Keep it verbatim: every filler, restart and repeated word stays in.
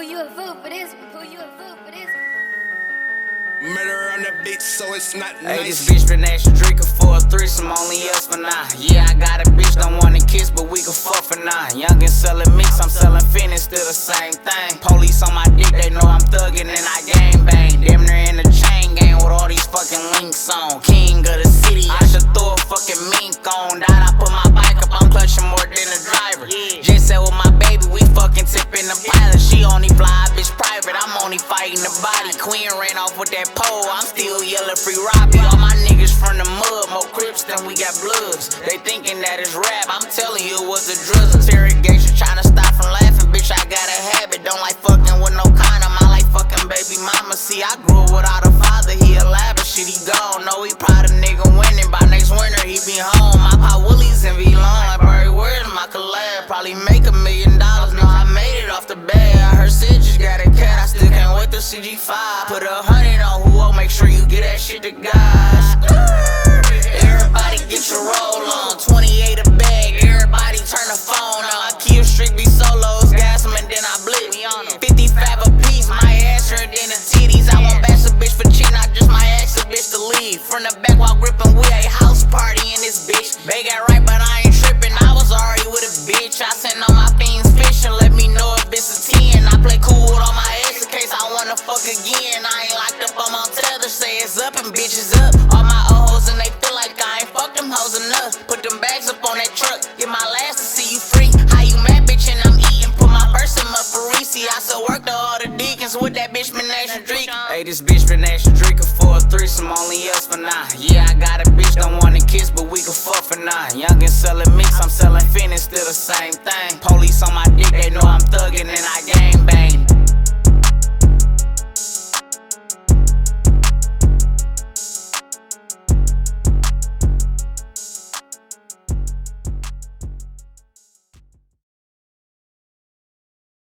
U F O for this, we pull U F O for this. Murder on the beat, so it's not nice. Hey, this bitch been asking drinking for a threesome, only us for nine. Yeah, I got a bitch, don't wanna kiss, but we can fuck for nine. Youngin' sellin' mix, I'm sellin' finish, still the same thing. Police on my dick, they know I'm thuggin' and I gang bang. Damn near in the chain gang with all these fucking links on. King of the city, I should throw a fucking mink on. Died, I put my bike up, I'm clutching more than a driver. Just said with my baby, we fucking tipping the pilot. She only fly, bitch private, I'm only fighting the body. Queen ran off with that pole, I'm still yelling free Robbie. All my niggas from the mud, more Crips than we got Bloods. They thinking that it's rap, I'm telling you it was a drizzle. Interrogation trying to stop from laughing, bitch I got a habit. Don't like fucking with no condom, I like fucking baby mama. See I grew up without a father, he alive but shit he gone. Know he proud of nigga winning, by next winter he be home. I pop Woolies and be long like Barry, where's my collab? Probably make a million dollars, no I made it off the bed. I heard Sid just got a cat, I still can't wait to C G five. Put a hundred on who will make sure you get that shit to God. Everybody get your roll on, twenty-eight a bag, everybody turn the phone on. I keep strict be solos, gas them and then I blitz. fifty-five a piece, my ass hurt than the titties. I won't bash a bitch for cheating, I just might ask a bitch to leave. From the back while gripping, we a house party in this bitch. They got right, but I ain't tripping, I was already with a bitch. I sent all my fiends fishing, let me know if it's a ten. I play cool with all my ex in case I wanna fuck again. I ain't locked up, I'm on tether, say it's up and bitches up. All my old hoes and they feel like I ain't fucked them hoes enough. Put them bags up on that truck, get my last to see you free. How you mad, bitch, and I'm eating, put my purse in my Parisi. I still work to all the deacons with that bitch been asking drink. Hey, this bitch been asking drinking for a threesome, only us for nine. Yeah, I got a bitch, don't wanna kiss, but we can fuck for nine. Youngin' sellin' mix, I'm sellin' finish, still the same thing. Police on my dick, they know I'm thuggin'